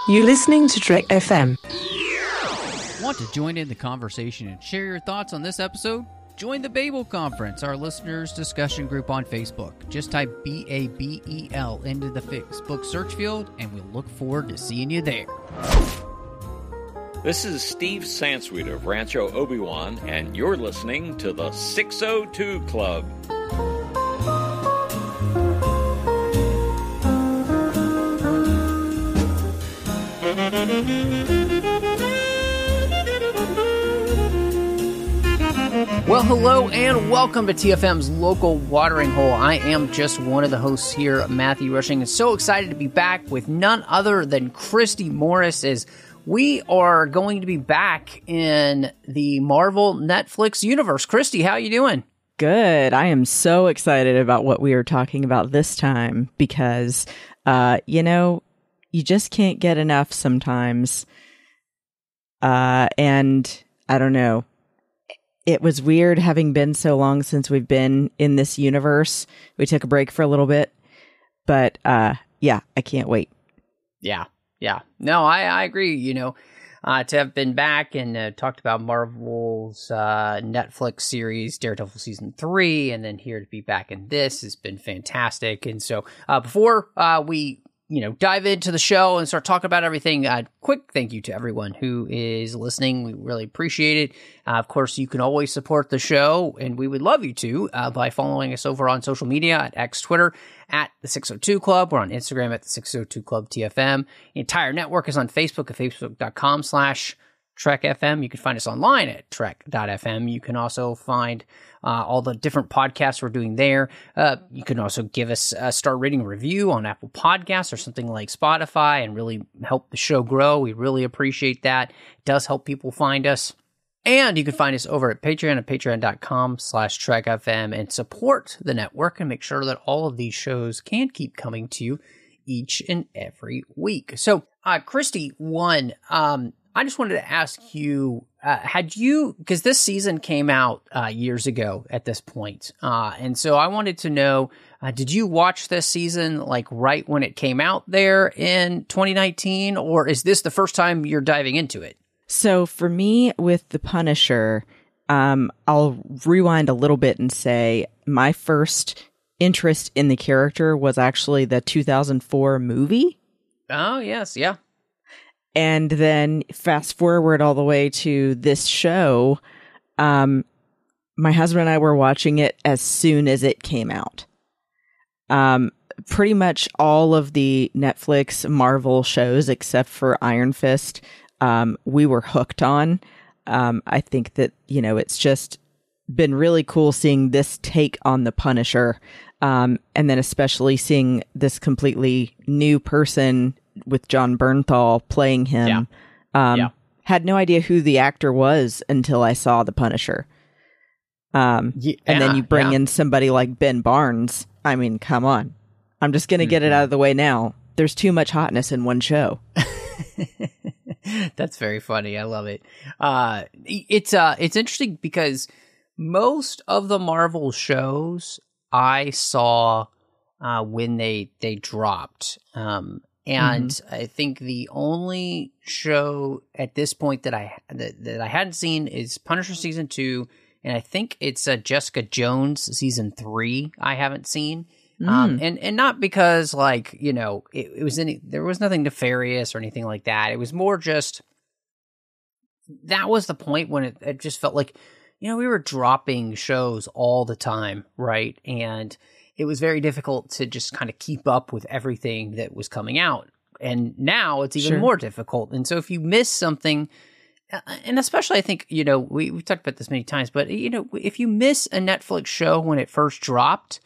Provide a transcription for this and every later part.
You're listening to Trek FM. Want to join in the conversation and share your thoughts on this episode? Join the Babel Conference, our listeners' discussion group on Facebook. Just type BABEL into the Facebook search field, and we'll look forward to seeing you there. This is Steve Sansweet of Rancho Obi-Wan, and you're listening to the 602 Club. Well, hello and welcome to TFM's Local Watering Hole. I am just one of the hosts here, Matthew Rushing, and so excited to be back with none other than Christy Morris, as we are going to be back in the Marvel Netflix universe. Christy, how you doing? Good. I am so excited about what we are talking about this time because, you just can't get enough sometimes. And I don't know. It was weird having been so long since we've been in this universe. We took a break for a little bit, but yeah, I can't wait. Yeah. No, I agree. To have been back and talked about Marvel's Netflix series, Daredevil Season 3, and then here to be back in this has been fantastic. And so before we dive into the show and start talking about everything, quick thank you to everyone who is listening. We really appreciate it. Of course, you can always support the show, and we would love you to by following us over on social media at X, Twitter, at the 602 Club. We're on Instagram at the 602 Club TFM. The entire network is on Facebook at facebook.com/TrekFM. You can find us online at trek.fm. You can also find all the different podcasts we're doing there. You can also give us a star rating review on Apple Podcasts or something like Spotify and really help the show grow. We really appreciate that. It does help people find us. And you can find us over at Patreon at patreon.com/TrekFM and support the network and make sure that all of these shows can keep coming to you each and every week. So, Christy, I just wanted to ask you, because this season came out years ago at this point, and so I wanted to know, did you watch this season like right when it came out there in 2019, or is this the first time you're diving into it? So for me, with The Punisher, I'll rewind a little bit and say my first interest in the character was actually the 2004 movie. Oh, yes, yeah. And then fast forward all the way to this show, my husband and I were watching it as soon as it came out. Pretty much all of the Netflix Marvel shows, except for Iron Fist, we were hooked on. I think that, it's just been really cool seeing this take on the Punisher. And then especially seeing this completely new person with John Bernthal playing him. Had no idea who the actor was until I saw The Punisher. And then you bring in somebody like Ben Barnes. I mean, come on. I'm just going to get it out of the way now. There's too much hotness in one show. That's very funny. I love it. It's interesting because most of the Marvel shows I saw when they dropped. And I think the only show at this point that I hadn't seen is Punisher Season 2, and I think it's Jessica Jones Season 3 I haven't seen. And not because there was nothing nefarious or anything like that. It was more just that was the point when it just felt like, we were dropping shows all the time, right? And it was very difficult to just kind of keep up with everything that was coming out. And now it's even more difficult. And so if you miss something, and especially I think, we've talked about this many times, but, if you miss a Netflix show when it first dropped,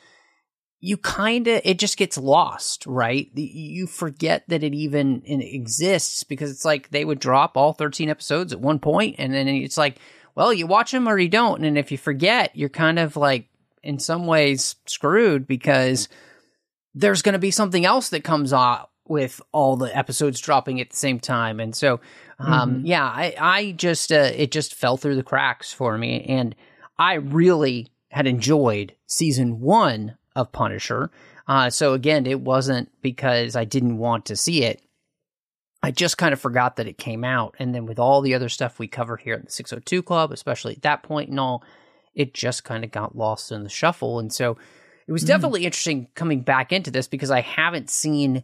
it just gets lost, right? You forget that it even exists because it's like they would drop all 13 episodes at one point, and then it's like, well, you watch them or you don't. And if you forget, you're kind of like, in some ways, screwed because there's going to be something else that comes out with all the episodes dropping at the same time. And so, I just, it just fell through the cracks for me. And I really had enjoyed season 1 of Punisher. So again, it wasn't because I didn't want to see it. I just kind of forgot that it came out. And then with all the other stuff we cover here in the 602 Club, especially at that point and all, it just kind of got lost in the shuffle. And so it was definitely interesting coming back into this because I haven't seen,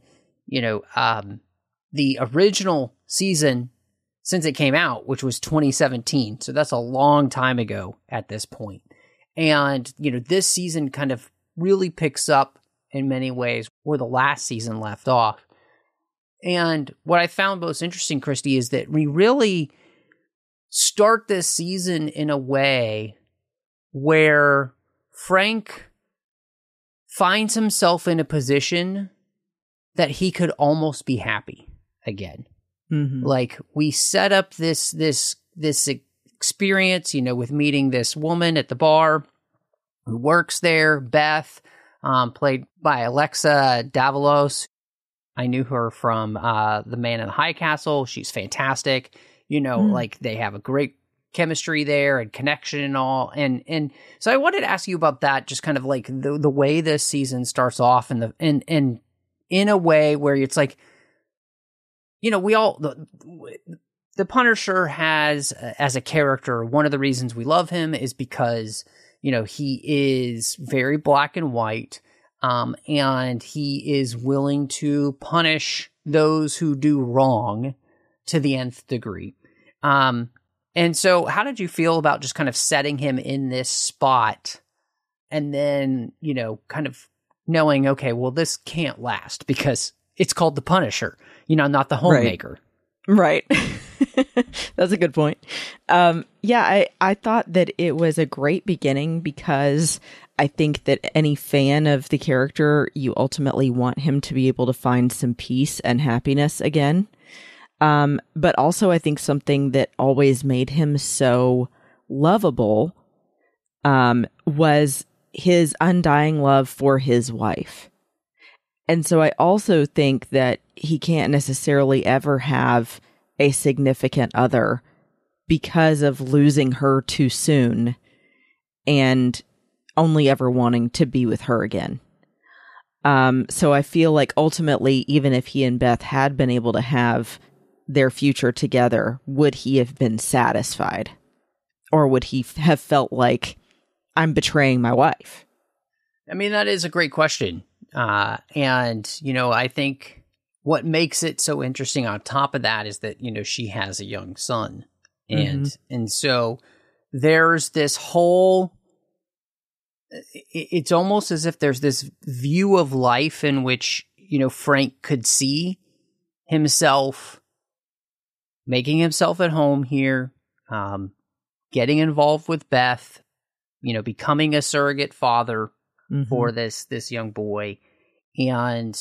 the original season since it came out, which was 2017. So that's a long time ago at this point. And, this season kind of really picks up in many ways where the last season left off. And what I found most interesting, Christy, is that we really start this season in a way where Frank finds himself in a position that he could almost be happy again. Mm-hmm. Like, we set up this experience, with meeting this woman at the bar who works there, Beth, played by Alexa Davalos. I knew her from The Man in the High Castle. She's fantastic. Like, they have a great chemistry there and connection and all. And so I wanted to ask you about that, just kind of like the way this season starts off and in a way where it's like, we all, the Punisher has, as a character, one of the reasons we love him is because, he is very black and white, and he is willing to punish those who do wrong to the nth degree. And so how did you feel about just kind of setting him in this spot and then, kind of knowing, okay, well, this can't last because it's called the Punisher, not the Homemaker. Right. That's a good point. I thought that it was a great beginning because I think that any fan of the character, you ultimately want him to be able to find some peace and happiness again. But also I think something that always made him so lovable was his undying love for his wife. And so I also think that he can't necessarily ever have a significant other because of losing her too soon and only ever wanting to be with her again. So I feel like ultimately, even if he and Beth had been able to have their future together, would he have been satisfied? Or would he have felt like, I'm betraying my wife? I mean, that is a great question. And, I think what makes it so interesting on top of that is that, she has a young son. And so there's this whole, it's almost as if there's this view of life in which, Frank could see himself making himself at home here, getting involved with Beth, becoming a surrogate father for this young boy. And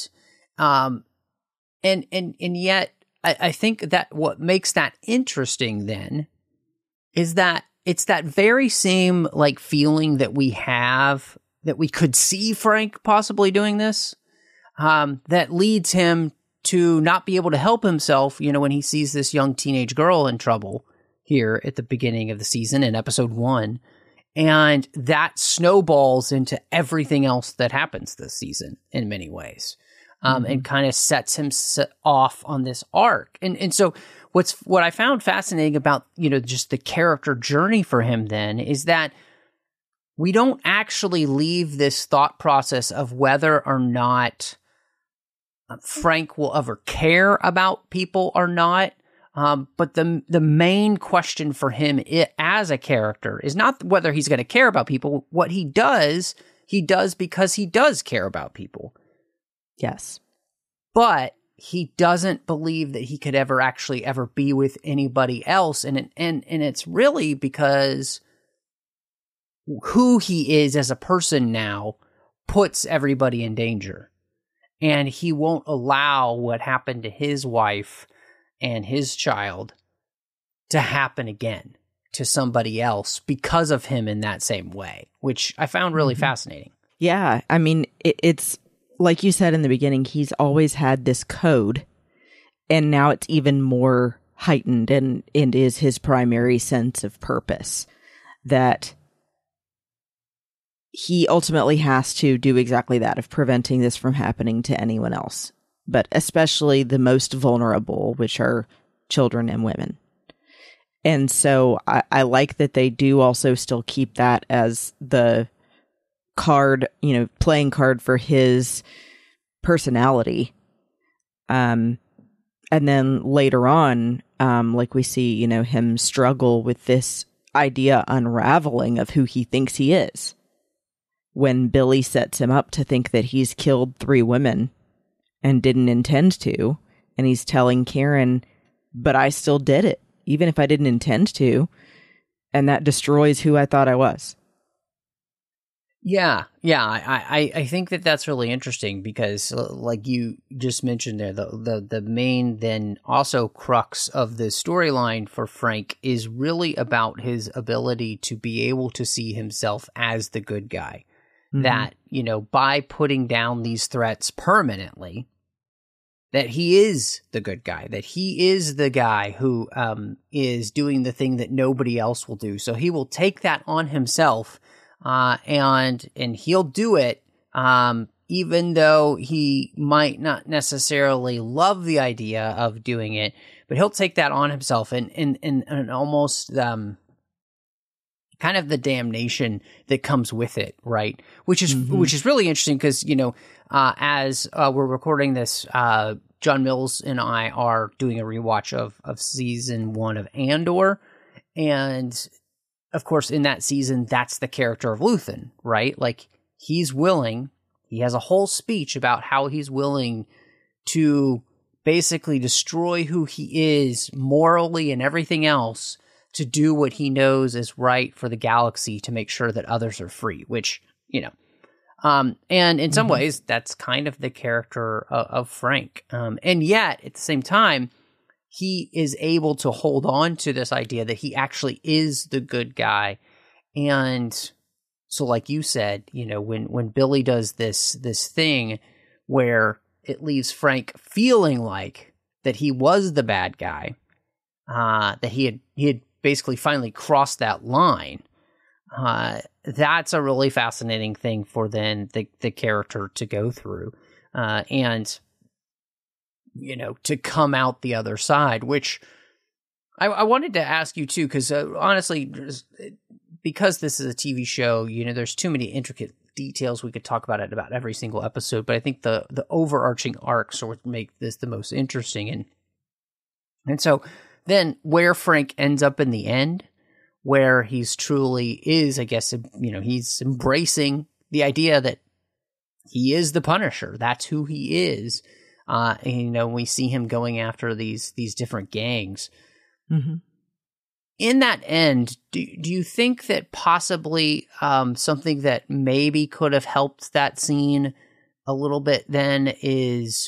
yet I think that what makes that interesting then is that it's that very same like feeling that we have that we could see Frank possibly doing this, that leads him to not be able to help himself, when he sees this young teenage girl in trouble here at the beginning of the season in episode 1. And that snowballs into everything else that happens this season in many ways, and kind of sets him off on this arc. And so what I found fascinating about, just the character journey for him then is that we don't actually leave this thought process of whether or not Frank will ever care about people or not. But the main question for him as a character is not whether he's going to care about people. What he does because he does care about people. Yes. But he doesn't believe that he could ever be with anybody else. And it's really because who he is as a person now puts everybody in danger. And he won't allow what happened to his wife and his child to happen again to somebody else because of him in that same way, which I found really fascinating. Yeah. I mean, it's like you said in the beginning, he's always had this code, and now it's even more heightened and is his primary sense of purpose, that he ultimately has to do exactly that, of preventing this from happening to anyone else. but especially the most vulnerable, which are children and women. And so I like that they do also still keep that as the card, playing card for his personality. And then later on, like we see, him struggle with this idea unraveling of who he thinks he is. When Billy sets him up to think that he's killed 3 women and didn't intend to, and he's telling Karen, but I still did it, even if I didn't intend to, and that destroys who I thought I was. Yeah, I think that's really interesting because, like you just mentioned there, the main then also crux of the storyline for Frank is really about his ability to be able to see himself as the good guy. Mm-hmm. That, by putting down these threats permanently, that he is the good guy, that he is the guy who is doing the thing that nobody else will do. So he will take that on himself. And he'll do it, even though he might not necessarily love the idea of doing it, but he'll take that on himself and almost, kind of the damnation that comes with it, right? Which is really interesting because, as we're recording this, John Mills and I are doing a rewatch of season 1 of Andor, and of course, in that season, that's the character of Luthen, right? Like, he's willing, he has a whole speech about how he's willing to basically destroy who he is morally and everything else to do what he knows is right for the galaxy to make sure that others are free, which, and in some ways, that's kind of the character of Frank. And yet, at the same time, he is able to hold on to this idea that he actually is the good guy. And so like you said, when Billy does this thing where it leaves Frank feeling like that he was the bad guy, that he had basically finally crossed that line, that's a really fascinating thing for then the character to go through. And to come out the other side, which I wanted to ask you too, because honestly, because this is a TV show, there's too many intricate details we could talk about it about every single episode, but I think the overarching arcs are what make this the most interesting. And so then where Frank ends up in the end, where he's truly is, I guess, he's embracing the idea that he is the Punisher. That's who he is. And, we see him going after these different gangs. Mm-hmm. In that end, do you think that possibly something that maybe could have helped that scene a little bit then is,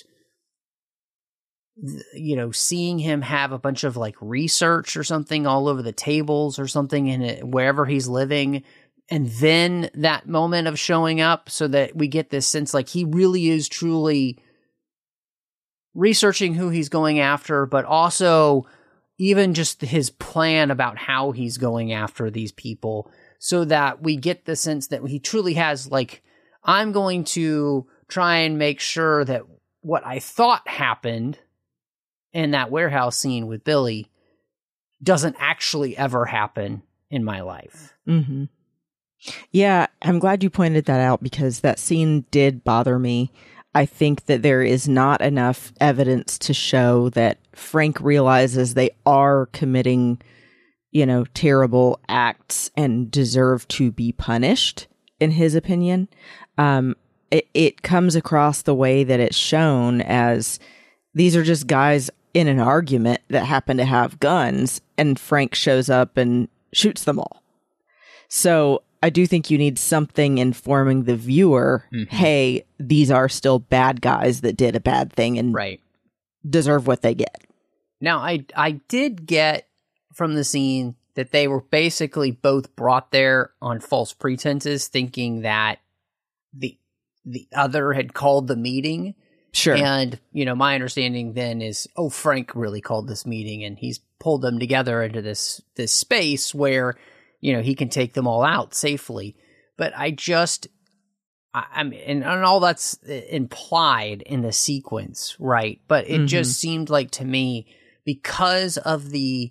seeing him have a bunch of like research or something all over the tables or something in wherever he's living, and then that moment of showing up so that we get this sense like he really is truly researching who he's going after, but also even just his plan about how he's going after these people, so that we get the sense that he truly has like, I'm going to try and make sure that what I thought happened in that warehouse scene with Billy doesn't actually ever happen in my life. Mm-hmm. Yeah, I'm glad you pointed that out because that scene did bother me. I think that there is not enough evidence to show that Frank realizes they are committing, terrible acts and deserve to be punished, in his opinion. It comes across the way that it's shown as these are just guys in an argument that happen to have guns, and Frank shows up and shoots them all. So I do think you need something informing the viewer, hey, these are still bad guys that did a bad thing and deserve what they get. Now, I did get from the scene that they were basically both brought there on false pretenses, thinking that the other had called the meeting. Sure. And, my understanding then is, Frank really called this meeting, and he's pulled them together into this space where he can take them all out safely. But I I mean, and all that's implied in the sequence, right? But it just seemed like to me, because of the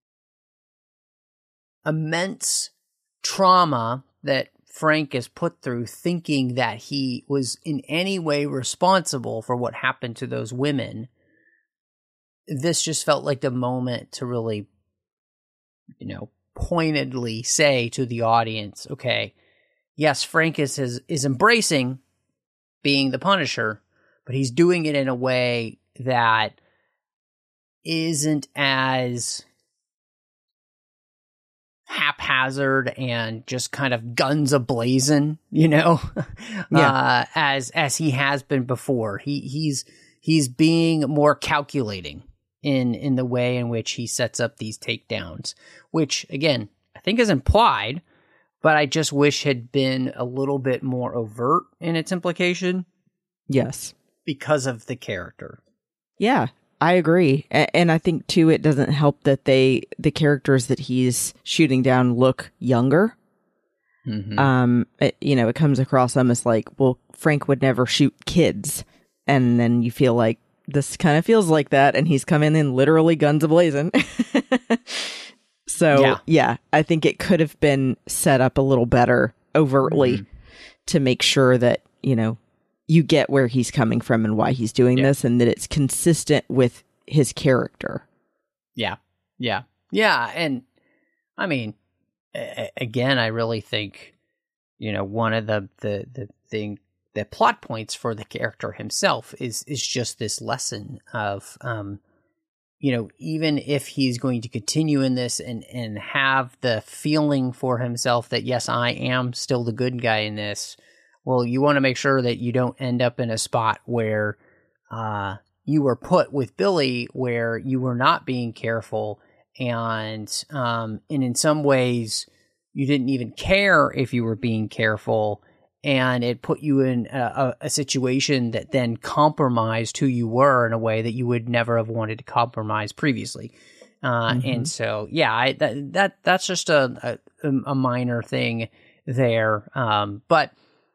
immense trauma that Frank is put through, thinking that he was in any way responsible for what happened to those women, this just felt like the moment to really, pointedly say to the audience, okay, yes, Frank is embracing being the Punisher, but he's doing it in a way that isn't as haphazard and just kind of guns a-blazing, as he has been before. He's being more calculating in the way in which he sets up these takedowns, which again I think is implied, but I just wish had been a little bit more overt in its implication. Yes, because of the character. Yeah, I agree. And I think, too, it doesn't help that the characters that he's shooting down look younger. It comes across almost like, well, Frank would never shoot kids. And then you feel like this kind of feels like that. And he's coming in literally guns a-blazing. So, yeah, I think it could have been set up a little better overtly to make sure that, you get where he's coming from and why he's doing this, and that it's consistent with his character. Yeah. And I mean, again, I really think, one of the plot points for the character himself is just this lesson of, even if he's going to continue in this and have the feeling for himself that, yes, I am still the good guy in this, well, you want to make sure that you don't end up in a spot where you were put with Billy, where you were not being careful, and in some ways you didn't even care if you were being careful, and it put you in a situation that then compromised who you were in a way that you would never have wanted to compromise previously. And so, yeah, that's just a minor thing there, but.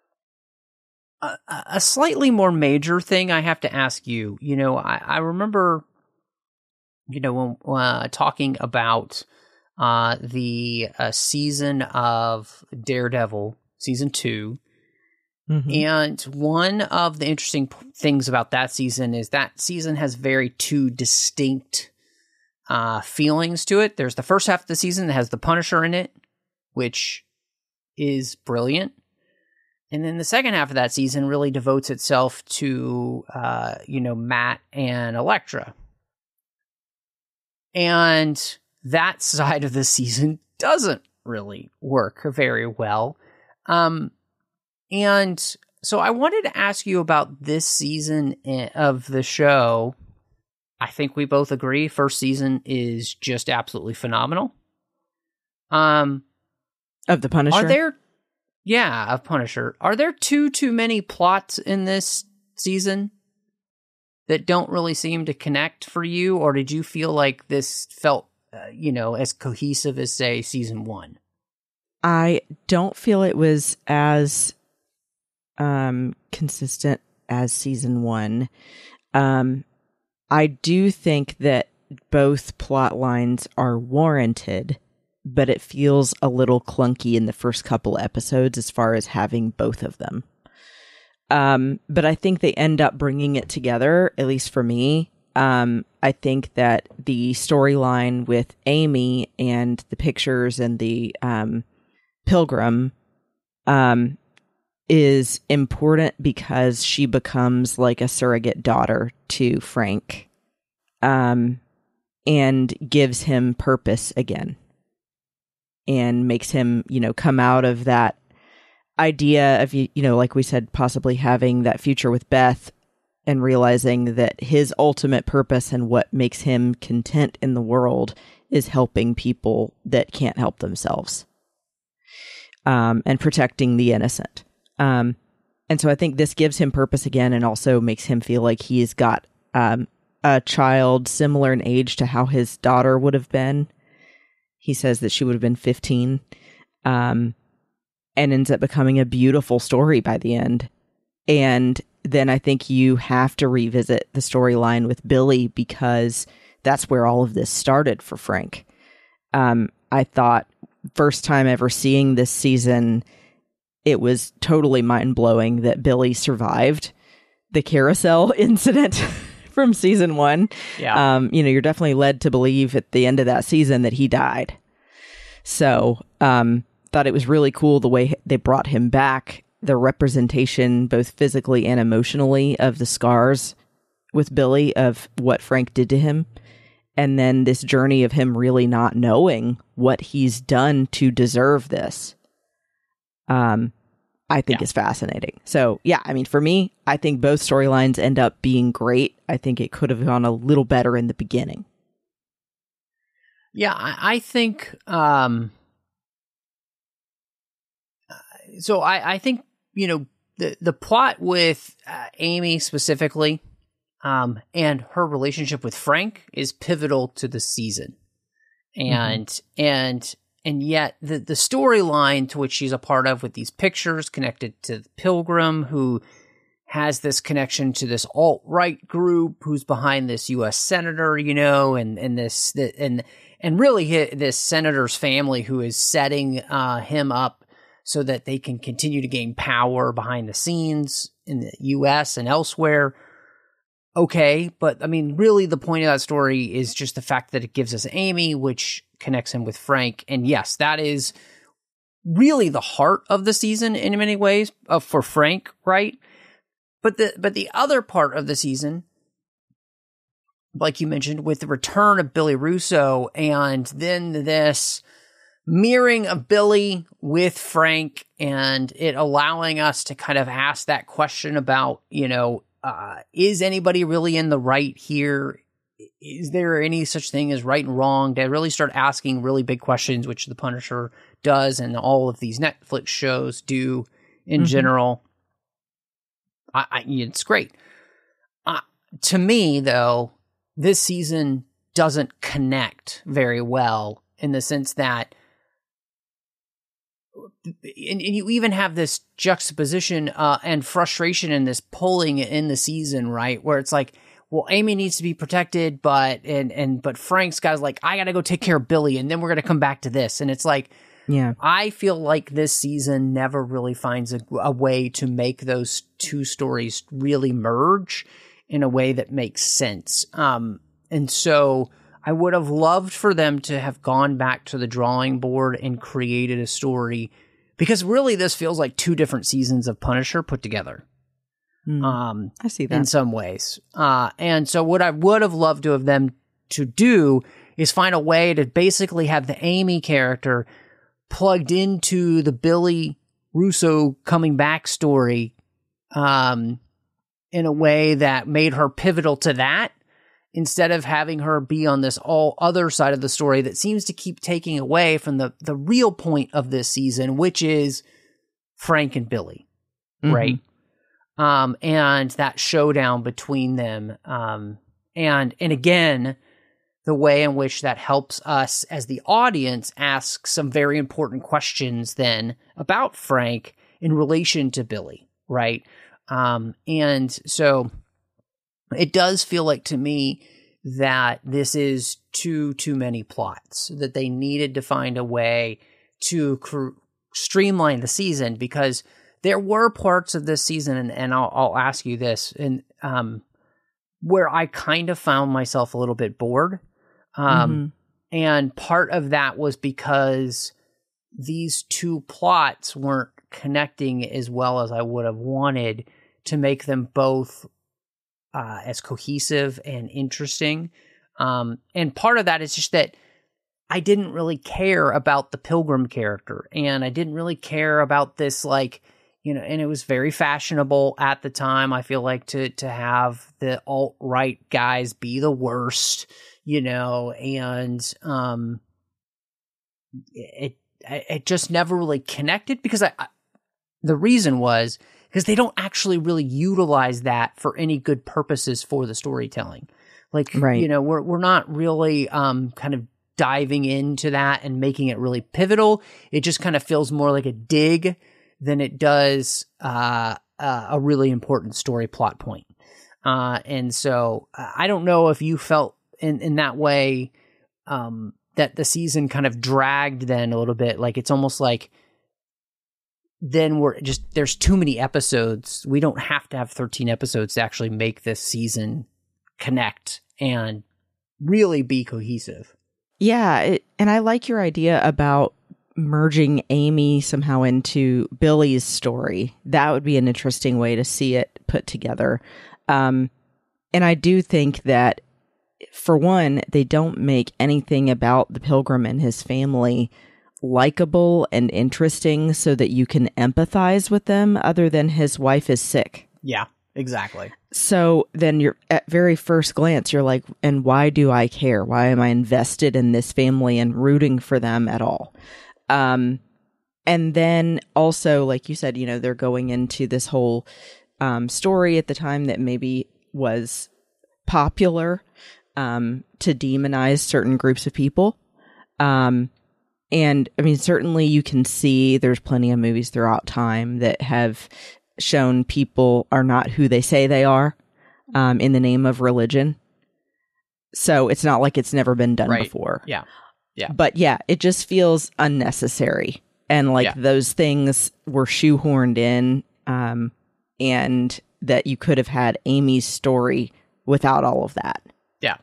A slightly more major thing I have to ask you, I remember, when talking about the season of Daredevil, season 2, and one of the interesting things about that season is that season has very two distinct feelings to it. There's the first half of the season that has the Punisher in it, which is brilliant. And then the second half of that season really devotes itself to, Matt and Elektra. And that side of the season doesn't really work very well. And so I wanted to ask you about this season of the show. I think we both agree first season is just absolutely phenomenal. Of the Punisher? Of Punisher. Are there too many plots in this season that don't really seem to connect for you? Or did you feel like this felt, as cohesive as, say, season 1? I don't feel it was as consistent as season 1. I do think that both plot lines are warranted, but it feels a little clunky in the first couple episodes as far as having both of them. But I think they end up bringing it together, at least for me. I think that the storyline with Amy and the pictures and the Pilgrim is important because she becomes like a surrogate daughter to Frank, and gives him purpose again. And makes him, come out of that idea of, like we said, possibly having that future with Beth and realizing that his ultimate purpose and what makes him content in the world is helping people that can't help themselves, and protecting the innocent. And so I think this gives him purpose again and also makes him feel like he's got a child similar in age to how his daughter would have been. He says that she would have been 15. And and ends up becoming a beautiful story by the end. And then I think you have to revisit the storyline with Billy, because that's where all of this started for Frank. I thought first time ever seeing this season, it was totally mind-blowing that Billy survived the carousel incident from season 1. Yeah. You're definitely led to believe at the end of that season that he died. So, thought it was really cool the way they brought him back, the representation, both physically and emotionally, of the scars with Billy of what Frank did to him. And then this journey of him really not knowing what he's done to deserve this, I think is fascinating. So, yeah, I mean, for me, I think both storylines end up being great. I think it could have gone a little better in the beginning. Yeah, I think, so I think, the plot with Amy specifically, and her relationship with Frank is pivotal to the season. And yet the storyline to which she's a part of with these pictures connected to Pilgrim, who has this connection to this alt-right group who's behind this U.S. senator, and really this senator's family who is setting him up so that they can continue to gain power behind the scenes in the U.S. and elsewhere. Okay, but I mean, really the point of that story is just the fact that it gives us Amy, which connects him with Frank. And yes, that is really the heart of the season in many ways for Frank, right? But the other part of the season, like you mentioned, with the return of Billy Russo and then this mirroring of Billy with Frank, and it allowing us to kind of ask that question about, is anybody really in the right here? Is there any such thing as right and wrong? To really start asking really big questions, which The Punisher does and all of these Netflix shows do in general. It's great. To me, though, this season doesn't connect very well in the sense that, and you even have this juxtaposition and frustration in this pulling in the season, right? Where it's like, well, Amy needs to be protected, but Frank's guy's like, I gotta go take care of Billy, and then we're gonna come back to this. And it's like, yeah, I feel like this season never really finds a way to make those two stories really merge in a way that makes sense. And so I would have loved for them to have gone back to the drawing board and created a story, because really this feels like two different seasons of Punisher put together. I see that in some ways. And so what I would have loved to have them to do is find a way to basically have the Amy character plugged into the Billy Russo coming back story, in a way that made her pivotal to that, instead of having her be on this all other side of the story that seems to keep taking away from the real point of this season, which is Frank and Billy, right? And that showdown between them. And again, the way in which that helps us as the audience ask some very important questions then about Frank in relation to Billy, right? And so it does feel like to me that this is too many plots, that they needed to find a way to streamline the season, because there were parts of this season, and I'll ask you this, and where I kind of found myself a little bit bored. And part of that was because these two plots weren't connecting as well as I would have wanted to make them both as cohesive and interesting. And part of that is just that I didn't really care about the Pilgrim character, and I didn't really care about this, like, and it was very fashionable at the time, I feel like, to have the alt-right guys be the worst, and it just never really connected, because the reason was because they don't actually really utilize that for any good purposes for the storytelling. Like, right. We're not really kind of diving into that and making it really pivotal. It just kind of feels more like a dig than it does a really important story plot point. And so I don't know if you felt in that way that the season kind of dragged then a little bit. Like it's almost like then there's too many episodes. We don't have to have 13 episodes to actually make this season connect and really be cohesive. Yeah, and I like your idea about merging Amy somehow into Billy's story. That would be an interesting way to see it put together. And I do think that, for one, they don't make anything about the Pilgrim and his family likable and interesting so that you can empathize with them, other than his wife is sick. Yeah, exactly. So then you're at very first glance, you're like, and why do I care? Why am I invested in this family and rooting for them at all? And then also, like you said, they're going into this whole story at the time that maybe was popular to demonize certain groups of people. And I mean, certainly you can see there's plenty of movies throughout time that have shown people are not who they say they are in the name of religion. So it's not like it's never been done before. Yeah. Yeah. But yeah, it just feels unnecessary. And like those things were shoehorned in, and that you could have had Amy's story without all of that. Yeah.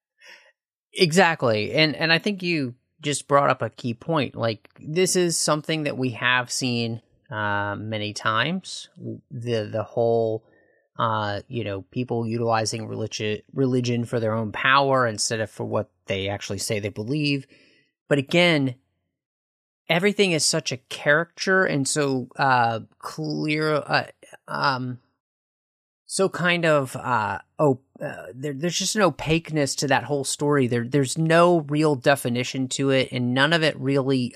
Exactly. And I think you just brought up a key point. Like, this is something that we have seen many times. The whole people utilizing religion for their own power instead of for what they actually say they believe. But again, everything is such a caricature and so clear, so kind of there's just an opaqueness to that whole story. There's no real definition to it, and none of it really.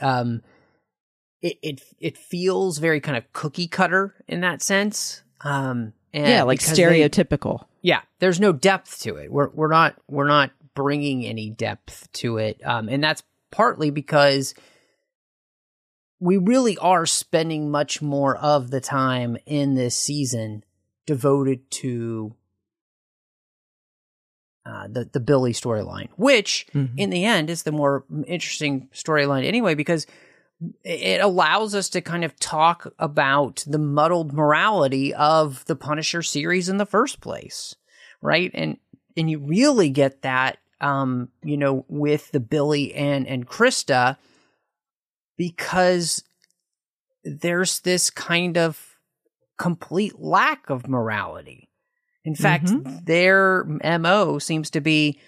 It feels very kind of cookie cutter in that sense. And like stereotypical. There's no depth to it. We're not bringing any depth to it, and that's partly because we really are spending much more of the time in this season devoted to the Billy storyline, which in the end is the more interesting storyline anyway, because it allows us to kind of talk about the muddled morality of the Punisher series in the first place, right? And you really get that, with the Billy and Krista, because there's this kind of complete lack of morality. In fact, their MO seems to be,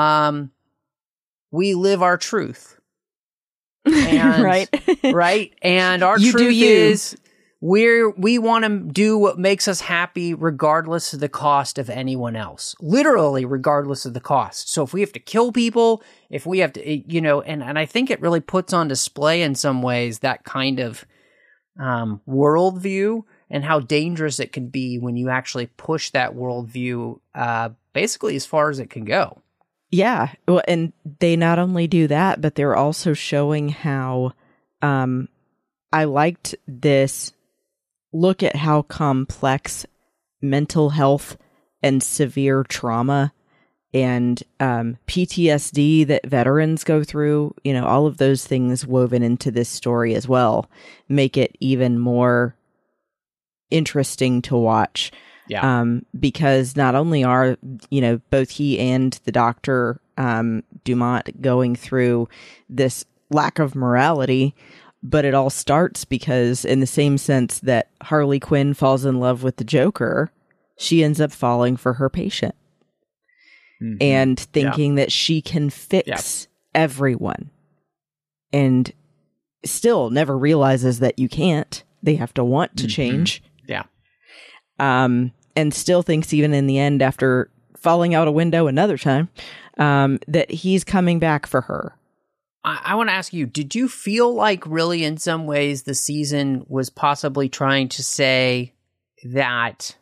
we live our truth. And, right. And our truth is we want to do what makes us happy regardless of the cost of anyone else. Literally regardless of the cost. So if we have to kill people, if we have to, and I think it really puts on display in some ways that kind of worldview and how dangerous it can be when you actually push that worldview basically as far as it can go. Yeah. Well, and they not only do that, but they're also showing how I liked this look at how complex mental health and severe trauma and PTSD that veterans go through, all of those things woven into this story as well, make it even more interesting to watch. Yeah. Because not only are, both he and the Dr. Dumont going through this lack of morality, but it all starts because, in the same sense that Harley Quinn falls in love with the Joker, she ends up falling for her patient and thinking that she can fix everyone, and still never realizes that you can't. They have to want to change. Yeah. And still thinks, even in the end, after falling out a window another time, that he's coming back for her. I want to ask you, did you feel like really in some ways the season was possibly trying to say that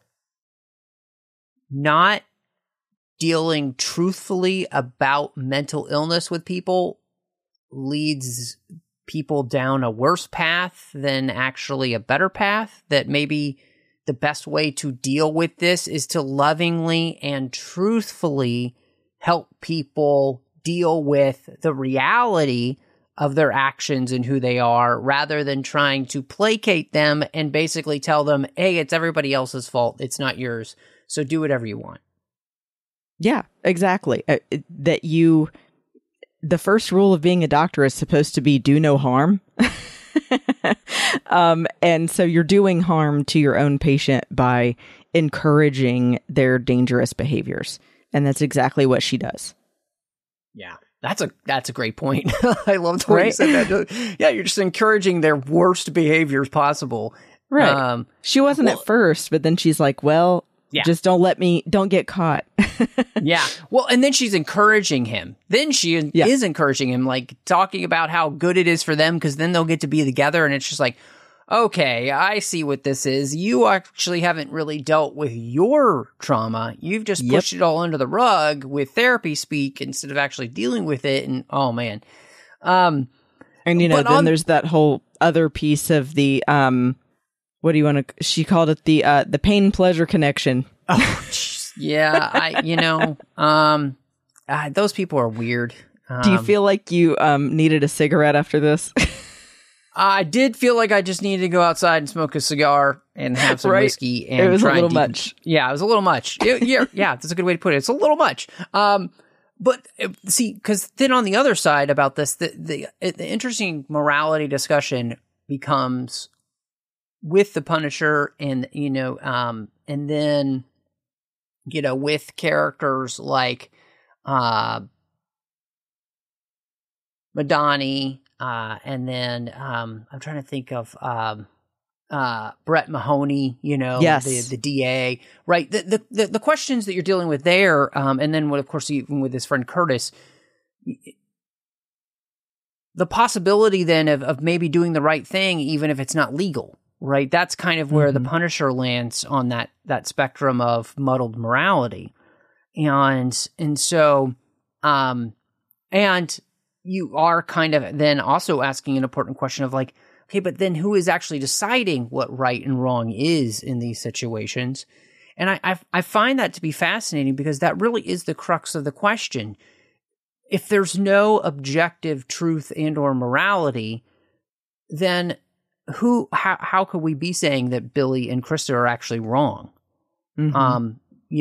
not dealing truthfully about mental illness with people leads people down a worse path than actually a better path, that maybe the best way to deal with this is to lovingly and truthfully help people deal with the reality of their actions and who they are, rather than trying to placate them and basically tell them, hey, it's everybody else's fault, it's not yours, so do whatever you want. Yeah, exactly. The first rule of being a doctor is supposed to be do no harm. And so you're doing harm to your own patient by encouraging their dangerous behaviors. And that's exactly what she does. Yeah, that's a great point. I love the way you said that. Yeah, you're just encouraging their worst behaviors possible. Right. She wasn't at first, but then she's like, well, just don't get caught. Yeah. Well, and then she's encouraging him. Then she is encouraging him, like talking about how good it is for them, because then they'll get to be together. And it's just like, okay, I see what this is. You actually haven't really dealt with your trauma. You've just pushed it all under the rug with therapy speak instead of actually dealing with it. And oh man. And then there's that whole other piece of the, what do you want to, she called it the pain pleasure connection. Oh, yeah. Those people are weird. Do you feel like you needed a cigarette after this? I did feel like I just needed to go outside and smoke a cigar and have some whiskey. And it was a little much. Yeah, it was a little much. Yeah, that's a good way to put it. It's a little much. But see, because then on the other side about this, the interesting morality discussion becomes with the Punisher, and and then with characters like Madani, and then I'm trying to think of Brett Mahoney, yes. the DA, right? The questions that you're dealing with there, and then of course even with his friend Curtis, the possibility then of maybe doing the right thing even if it's not legal. Right, that's kind of where the Punisher lands on that spectrum of muddled morality, and so, and you are kind of then also asking an important question of like, okay, but then who is actually deciding what right and wrong is in these situations? And I find that to be fascinating, because that really is the crux of the question. If there's no objective truth and or morality, then how could we be saying that Billy and Krista are actually wrong? And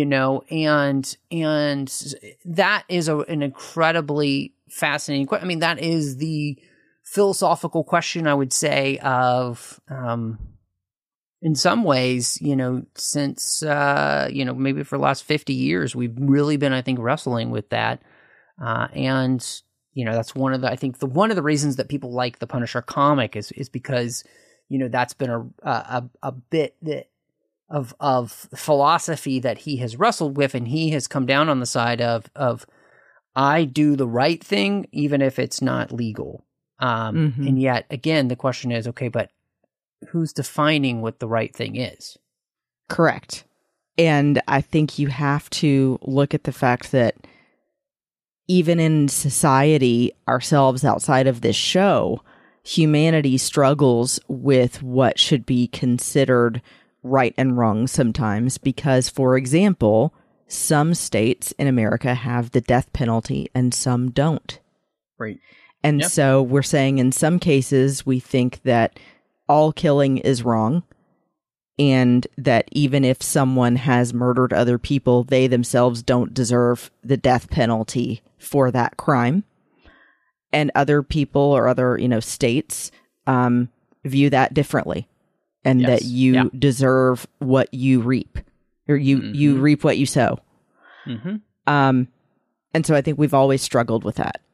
that is an incredibly fascinating question. I mean, that is the philosophical question, I would say, of, in some ways, since, maybe for the last 50 years, we've really been, I think, wrestling with that. And that's one of the reasons that people like the Punisher comic is because, that's been a bit of philosophy that he has wrestled with, and he has come down on the side of I do the right thing, even if it's not legal. And yet again, the question is, okay, but who's defining what the right thing is? Correct. And I think you have to look at the fact that even in society, ourselves outside of this show, humanity struggles with what should be considered right and wrong sometimes, because, for example, some states in America have the death penalty and some don't. Right. And so we're saying in some cases we think that all killing is wrong, and that even if someone has murdered other people, they themselves don't deserve the death penalty for that crime. And other people or other, states view that differently, and that you deserve what you reap, or you reap what you sow. And so I think we've always struggled with that.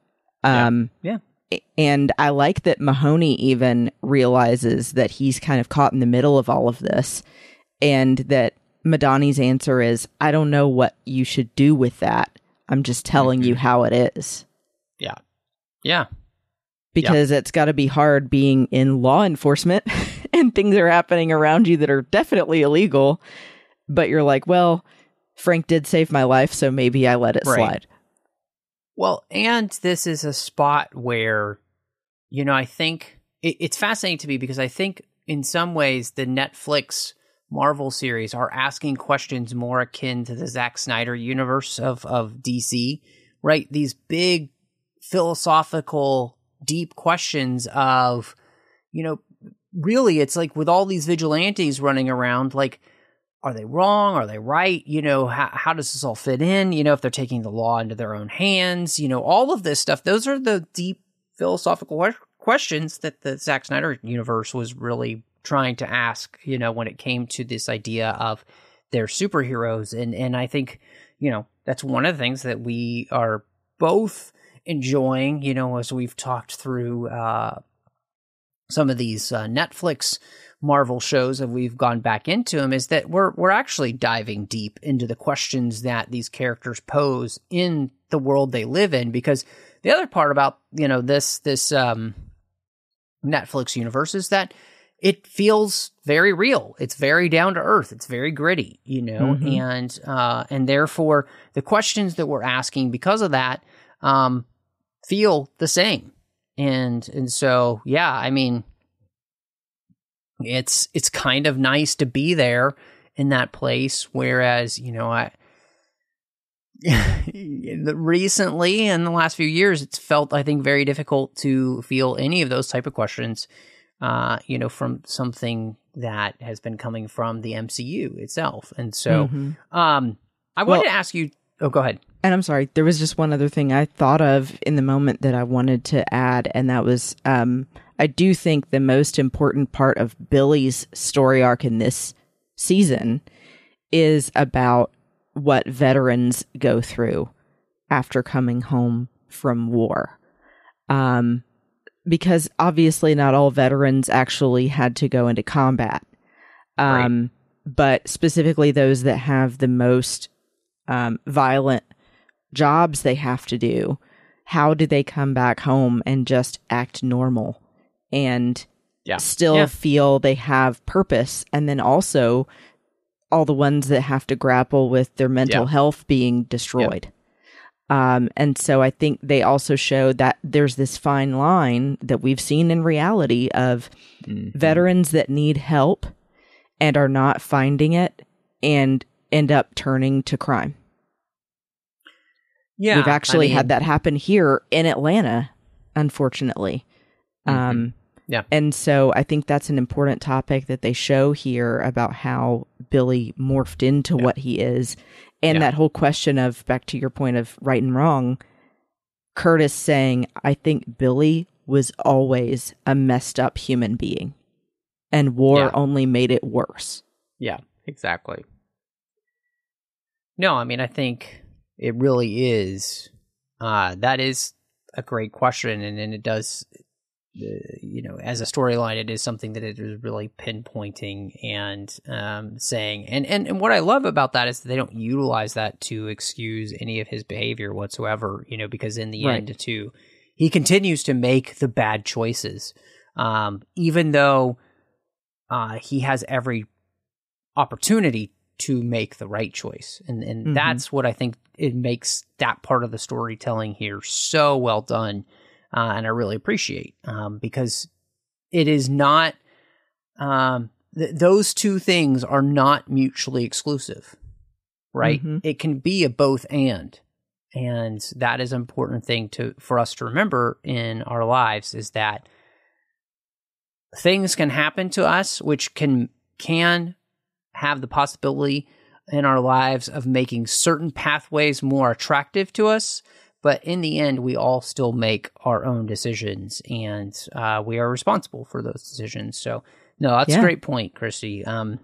And I like that Mahoney even realizes that he's kind of caught in the middle of all of this, and that Madani's answer is, I don't know what you should do with that. I'm just telling you how it is. Yeah. Yeah. Because it's got to be hard being in law enforcement and things are happening around you that are definitely illegal, but you're like, well, Frank did save my life, so maybe I let it slide. Well, and this is a spot where, I think it's fascinating to me because I think in some ways the Netflix Marvel series are asking questions more akin to the Zack Snyder universe of DC, right? These big philosophical, deep questions of, really it's like with all these vigilantes running around, like, are they wrong? Are they right? How does this all fit in? If they're taking the law into their own hands, all of this stuff, those are the deep philosophical questions that the Zack Snyder universe was really trying to ask, when it came to this idea of their superheroes. And I think, that's one of the things that we are both enjoying, as we've talked through some of these Netflix Marvel shows and we've gone back into them, is that we're actually diving deep into the questions that these characters pose in the world they live in. Because the other part about, this Netflix universe is that it feels very real. It's very down to earth. It's very gritty, and therefore the questions that we're asking because of that feel the same. And so, yeah, I mean, it's kind of nice to be there in that place. Whereas, recently in the last few years, it's felt, I think, very difficult to feel any of those type of questions, from something that has been coming from the MCU itself. And so, I wanted to ask you. Oh, go ahead. And I'm sorry, there was just one other thing I thought of in the moment that I wanted to add, and that was, I do think the most important part of Billy's story arc in this season is about what veterans go through after coming home from war. Because obviously not all veterans actually had to go into combat. Right. But specifically those that have the most violent jobs they have to do, how do they come back home and just act normal and still feel they have purpose? And then also all the ones that have to grapple with their mental health being destroyed. And so I think they also show that there's this fine line that we've seen in reality of veterans that need help and are not finding it and end up turning to crime. Yeah, we've actually had that happen here in Atlanta, unfortunately. And so I think that's an important topic that they show here about how Billy morphed into what he is. And that whole question of, back to your point of right and wrong, Curtis saying, I think Billy was always a messed up human being and war only made it worse. Yeah, exactly. No, I mean, I think it really is. That is a great question. And it does, as a storyline, it is something that it is really pinpointing and saying. And what I love about that is that they don't utilize that to excuse any of his behavior whatsoever, because in the end, too, he continues to make the bad choices, even though he has every opportunity to make the right choice. And that's what I think it makes that part of the storytelling here so well done. And I really appreciate, because it is not, those two things are not mutually exclusive, right? It can be a both and that is an important thing for us to remember in our lives, is that things can happen to us, which can have the possibility in our lives of making certain pathways more attractive to us. But in the end, we all still make our own decisions, and we are responsible for those decisions. So, no, that's a great point, Christy.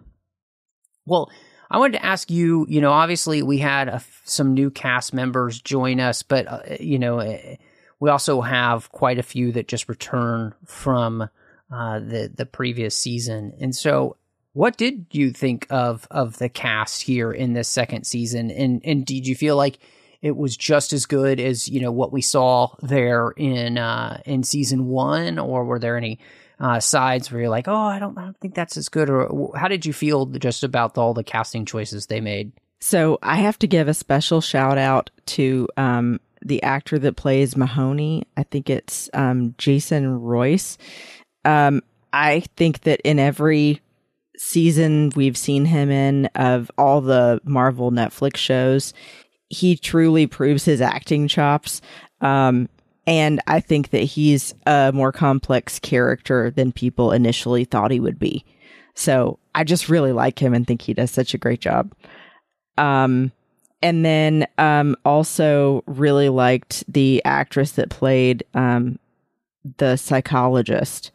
Well, I wanted to ask you, obviously we had some new cast members join us, but, we also have quite a few that just return from the previous season. And so what did you think of the cast here in this second season? And did you feel like it was just as good as, what we saw there in season one, or were there any sides where you're like, oh, I don't think that's as good? Or how did you feel just about all the casting choices they made? So I have to give a special shout out to the actor that plays Mahoney. I think it's Jason Royce. I think that in every season we've seen him in of all the Marvel Netflix shows, he truly proves his acting chops. And I think that he's a more complex character than people initially thought he would be. So I just really like him and think he does such a great job. And then also really liked the actress that played the psychologist,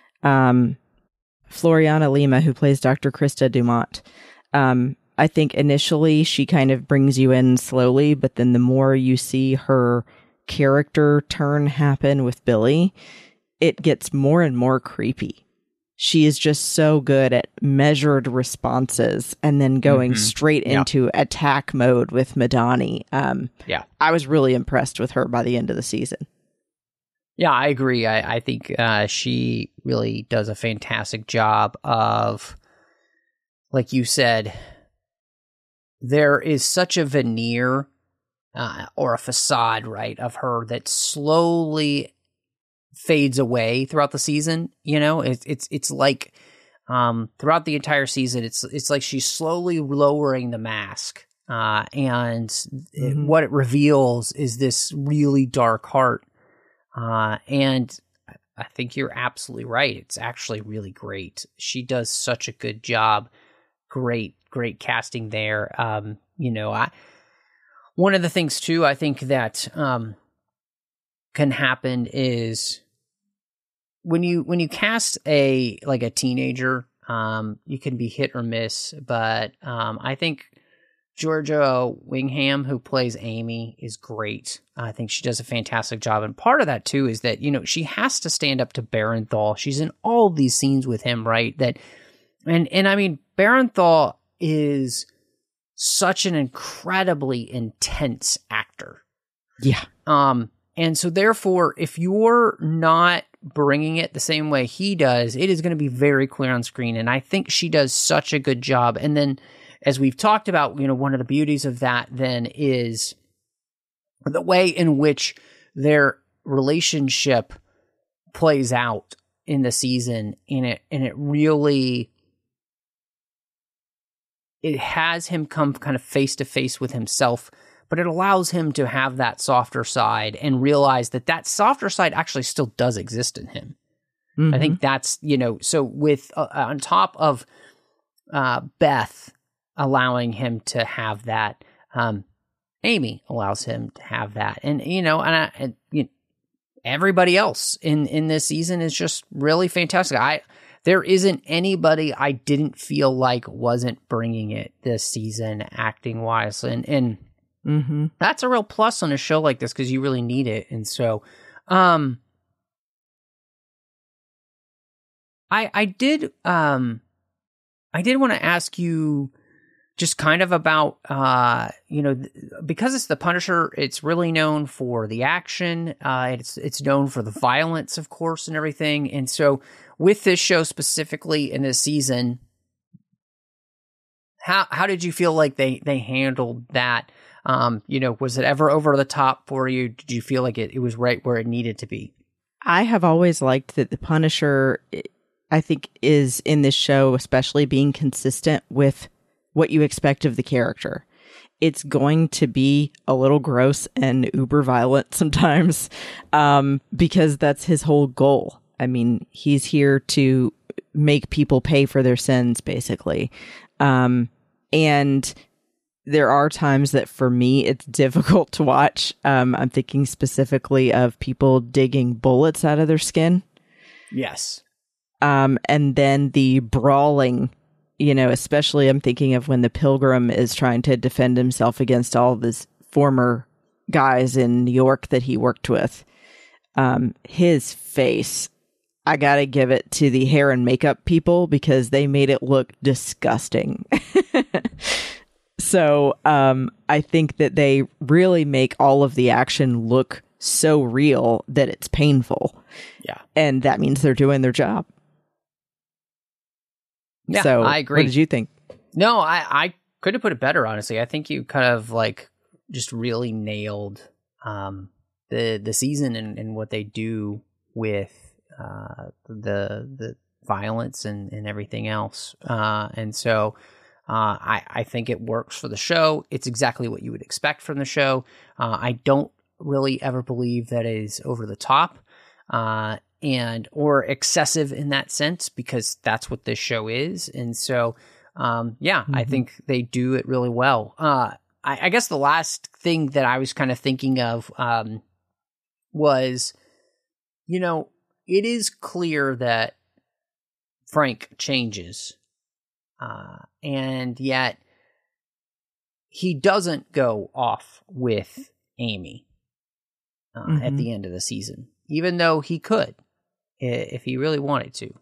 Floriana Lima, who plays Dr. Krista Dumont. I think initially she kind of brings you in slowly, but then the more you see her character turn happen with Billy, it gets more and more creepy. She is just so good at measured responses and then going straight into attack mode with Madani. I was really impressed with her by the end of the season. Yeah, I agree. I think she really does a fantastic job of, like you said, there is such a veneer or a facade, right, of her that slowly fades away throughout the season. You know, it's like throughout the entire season, it's like she's slowly lowering the mask, and what it reveals is this really dark heart. And I think you're absolutely right. It's actually really great. She does such a good job. Great casting there. One of the things too, I think that can happen is when you cast a teenager, you can be hit or miss. But I think Georgia Wingham, who plays Amy, is great. I think she does a fantastic job. And part of that, too, is that, she has to stand up to Barenthal. She's in all these scenes with him, right? And I mean, Barenthal is such an incredibly intense actor. Yeah. And so therefore, if you're not bringing it the same way he does, it is going to be very clear on screen. And I think she does such a good job. And then, as we've talked about, one of the beauties of that then is the way in which their relationship plays out in the season. And it really, it has him come kind of face to face with himself, but it allows him to have that softer side and realize that softer side actually still does exist in him. I think that's, so with on top of Beth allowing him to have that, Amy allows him to have that, and everybody else in this season is just really fantastic. There isn't anybody I didn't feel like wasn't bringing it this season, acting wise, and that's a real plus on a show like this because you really need it. And so, I did want to ask you just kind of about, because it's the Punisher, it's really known for the action. It's known for the violence, of course, and everything. And so with this show specifically in this season, how did you feel like they handled that? Was it ever over the top for you? Did you feel like it was right where it needed to be? I have always liked that the Punisher, I think, is in this show, especially being consistent with what you expect of the character. It's going to be a little gross and uber violent sometimes, because that's his whole goal. I mean, he's here to make people pay for their sins, basically. And there are times that for me, it's difficult to watch. I'm thinking specifically of people digging bullets out of their skin. Yes. And then the brawling, especially I'm thinking of when the Pilgrim is trying to defend himself against all of his former guys in New York that he worked with. His face, I gotta give it to the hair and makeup people because they made it look disgusting. So I think that they really make all of the action look so real that it's painful. Yeah. And that means they're doing their job. Yeah, so, I agree. What did you think? No, I couldn't put it better, honestly. I think you kind of just really nailed the season and what they do with the violence and everything else. And so I think it works for the show. It's exactly what you would expect from the show. I don't really ever believe that it is over the top and or excessive in that sense, because that's what this show is. And so, I think they do it really well. I guess the last thing that I was kind of thinking of was, it is clear that Frank changes, and yet he doesn't go off with Amy at the end of the season, even though he could if he really wanted to.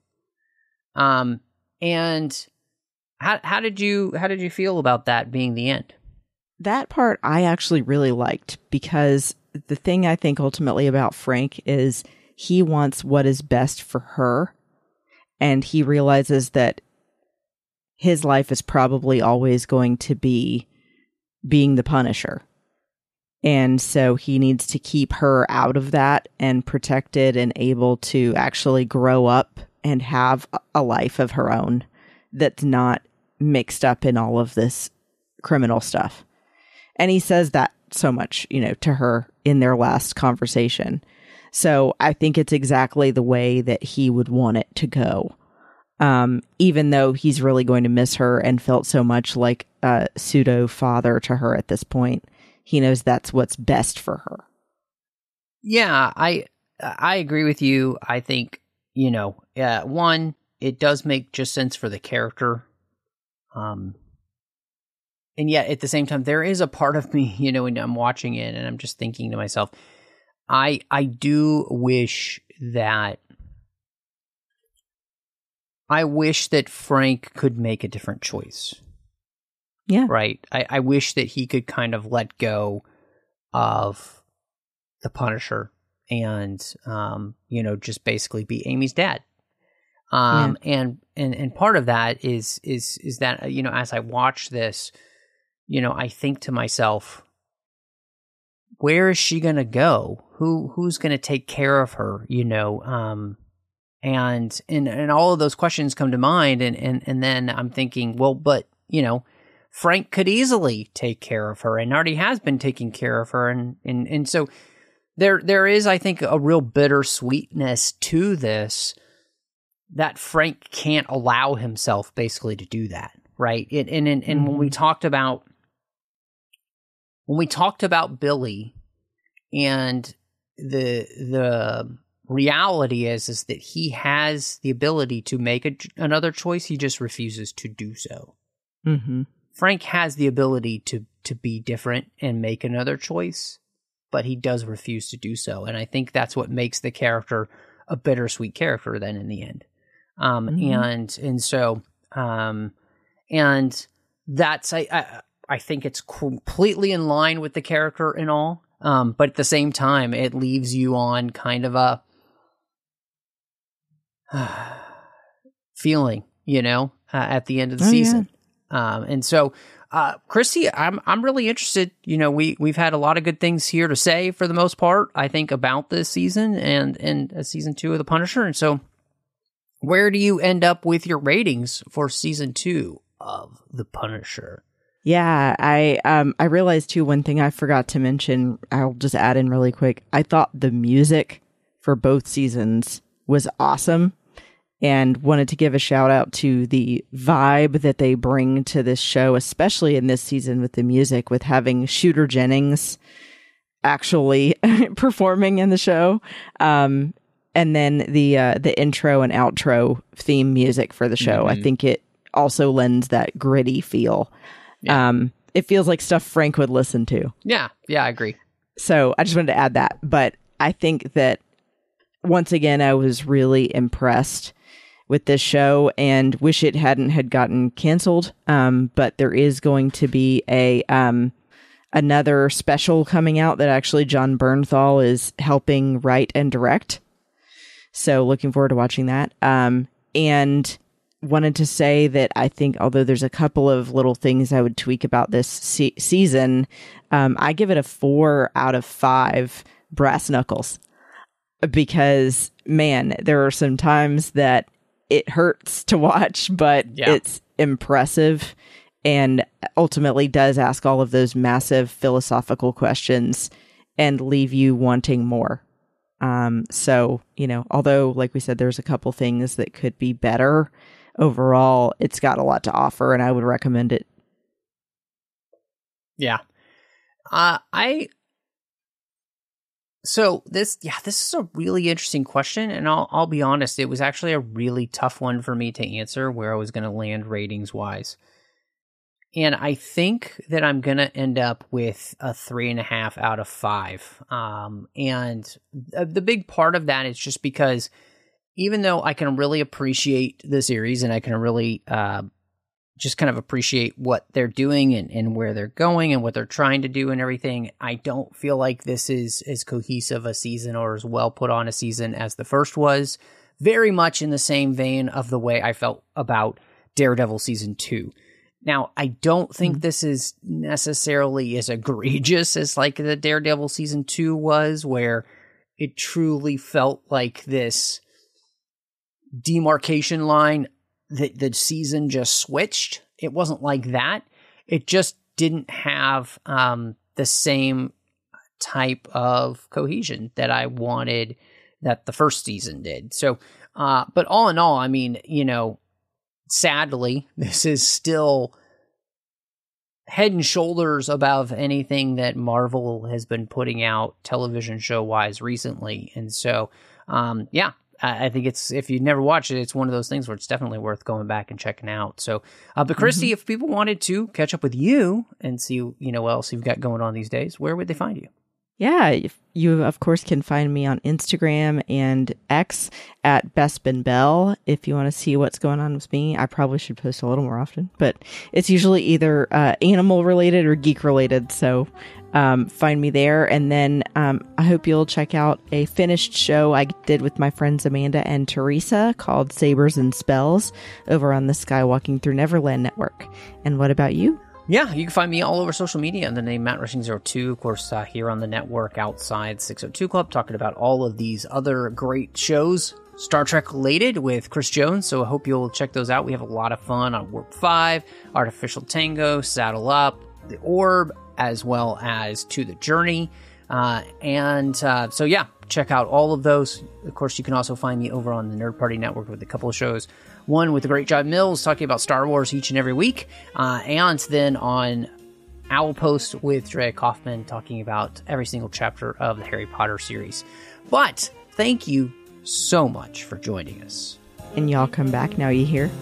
And how did you feel about that being the end? That part I actually really liked, because the thing I think ultimately about Frank is he wants what is best for her, and he realizes that his life is probably always going to be being the Punisher. And so he needs to keep her out of that and protected and able to actually grow up and have a life of her own that's not mixed up in all of this criminal stuff. And he says that so much, to her in their last conversation. So I think it's exactly the way that he would want it to go. Even though he's really going to miss her and felt so much like a pseudo father to her at this point, he knows that's what's best for her. Yeah, I agree with you. I think, one, it does make just sense for the character. And yet at the same time, there is a part of me, when I'm watching it and I'm just thinking to myself, I do wish that Frank could make a different choice. Yeah. Right. I wish that he could kind of let go of the Punisher and, just basically be Amy's dad. And part of that is that, as I watch this, I think to myself, where is she going to go? Who's going to take care of her? And all of those questions come to mind. And then I'm thinking, well, but, Frank could easily take care of her and already has been taking care of her. And so there is, I think, a real bittersweetness to this, that Frank can't allow himself basically to do that. Right. And when we talked about Billy, and the reality is that he has the ability to make another choice. He just refuses to do so. Mm-hmm. Frank has the ability to be different and make another choice, but he does refuse to do so. And I think that's what makes the character a bittersweet character then in the end. And that's, I think it's completely in line with the character and all. But at the same time, it leaves you on kind of a feeling, at the end of the season. Yeah. And so, Christy, I'm really interested. We've had a lot of good things here to say for the most part, I think, about this season and season 2 of The Punisher. And so, where do you end up with your ratings for season 2 of The Punisher? Yeah, I realized too, one thing I forgot to mention, I'll just add in really quick. I thought the music for both seasons was awesome, and wanted to give a shout out to the vibe that they bring to this show, especially in this season with the music, with having Shooter Jennings actually performing in the show. And then the intro and outro theme music for the show. I think it also lends that gritty feel. Yeah. It feels like stuff Frank would listen to. Yeah, I agree. So I just wanted to add that. But I think that, once again, I was really impressed with this show and wish it hadn't had gotten canceled. But there is going to be another special coming out that actually John Bernthal is helping write and direct. So looking forward to watching that. And wanted to say that I think, although there's a couple of little things I would tweak about this season, I give it a 4 out of 5 brass knuckles, because man, there are some times that it hurts to watch, but it's impressive and ultimately does ask all of those massive philosophical questions and leave you wanting more. So, although, like we said, there's a couple things that could be better, overall, it's got a lot to offer, and I would recommend it. Yeah. So this is a really interesting question, and I'll be honest, it was actually a really tough one for me to answer where I was going to land ratings wise. And I think that I'm going to end up with a 3.5 out of 5. And the big part of that is just because even though I can really appreciate the series and I can really just kind of appreciate what they're doing and where they're going and what they're trying to do and everything, I don't feel like this is as cohesive a season or as well put on a season as the first was. Very much in the same vein of the way I felt about Daredevil Season 2. Now, I don't think this is necessarily as egregious as like the Daredevil Season 2 was, where it truly felt like this demarcation line that the season just switched. It wasn't like that. It just didn't have the same type of cohesion that I wanted that the first season did. So, but all in all, I mean, sadly, this is still head and shoulders above anything that Marvel has been putting out television show wise recently. And so, I think it's, if you've never watched it, it's one of those things where it's definitely worth going back and checking out. So, but Christy, if people wanted to catch up with you and see, what else you've got going on these days, where would they find you? Yeah, you, of course, can find me on Instagram and X at BestBenBell. If you want to see what's going on with me, I probably should post a little more often, but it's usually either animal related or geek related. So find me there. And then I hope you'll check out a finished show I did with my friends Amanda and Teresa called Sabers and Spells over on the Skywalking Through Neverland Network. And what about you? Yeah, you can find me all over social media under the name Matt Rushing02. Of course, here on the network outside 602 Club, talking about all of these other great shows, Star Trek related with Chris Jones. So I hope you'll check those out. We have a lot of fun on Warp 5, Artificial Tango, Saddle Up, The Orb, as well as To the Journey. So yeah, check out all of those. Of course, you can also find me over on the Nerd Party Network with a couple of shows. One with the great John Mills talking about Star Wars each and every week. And then on Owl Post with Drea Kaufman talking about every single chapter of the Harry Potter series. But thank you so much for joining us. And y'all come back now, you hear?